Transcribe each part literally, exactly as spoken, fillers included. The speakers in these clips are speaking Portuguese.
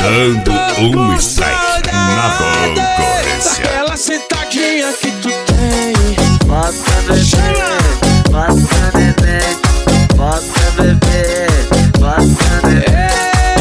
dando um strike na concorrência. Daquela sentadinha que tu tem. Bota bebê, bota bebê, bota bebê, bota bebê.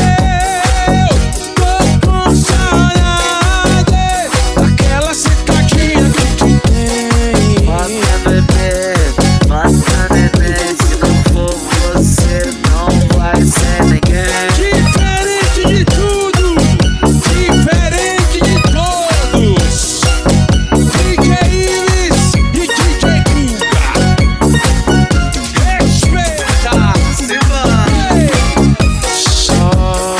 Eu tô com saudade daquela sentadinha que tu tem. Bota bebê, bota bebê. Se não for você, não vai ser ninguém. Diferente de tudo, diferente de todos. D J Ives e D J Guga. Respeita. Ei. Só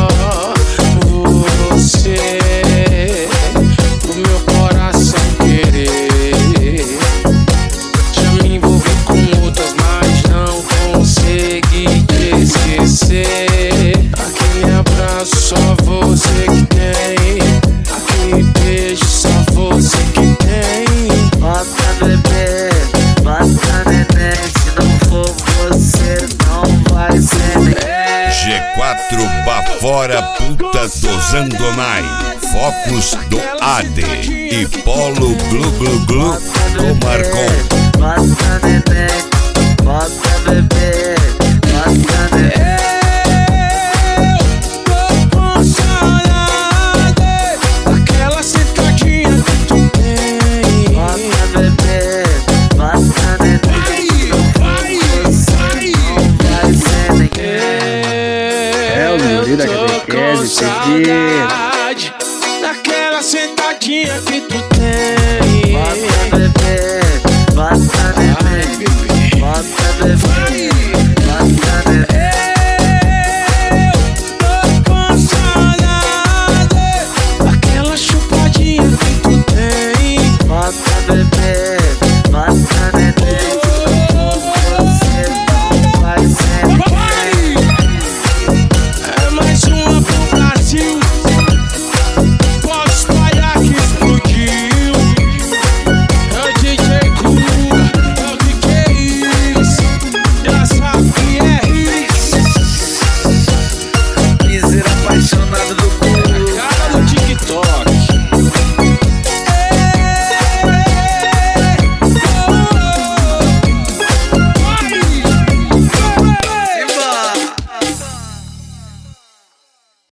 você pro meu coração querer. Já me envolvi com outras, mas não consegui te esquecer. Aquele abraço só você que tem. Aquele beijo só você que tem. Bota bebê, bota bebê. Se não for você, não vai ser ninguém. G quatro Bafora Puta do Zandonai, Focus do A D e Polo Glu Glu Glu do Marcon. Bota bebê, bota bebê, bota bebê. Eu tô com saudade daquela sentadinha que tu tem. Bota bebê, bota bebê. Vai, vai, Não vai ser ninguém. É o Yuri da eu tô com Catequese, saudade